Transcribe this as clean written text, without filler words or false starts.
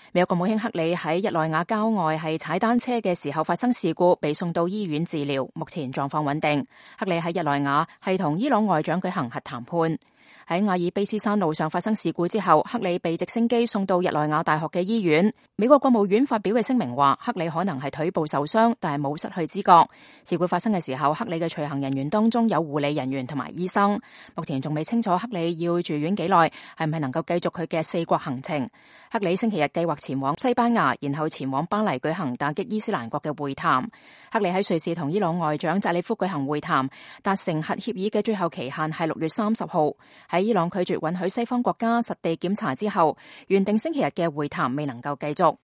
美國國務卿克里喺日內瓦郊外係踩單車嘅時候發生事故，被送到醫院治療，目前狀況穩定。克里喺日內瓦係同伊朗外長舉行核談判。喺阿爾卑斯山路上發生事故之後，克里被直升機送到日內瓦大學嘅醫院。美國國務院發表嘅聲明話，克里可能係腿部受傷，但係冇失去知覺。事故發生嘅時候，克里嘅隨行人員當中有護理人員同埋醫生。目前仲未清楚克里要住院幾耐，係唔係能夠繼續佢嘅4國行程。克里星期日計劃前往西班牙，然後前往巴黎舉行打擊伊斯蘭國嘅會談。克里喺瑞士同伊朗外長扎里夫舉行會談，達成核協議嘅最後期限係6月30號。喺伊朗拒絕允許西方國家實地檢查之後，原定星期日嘅會談未能夠繼續。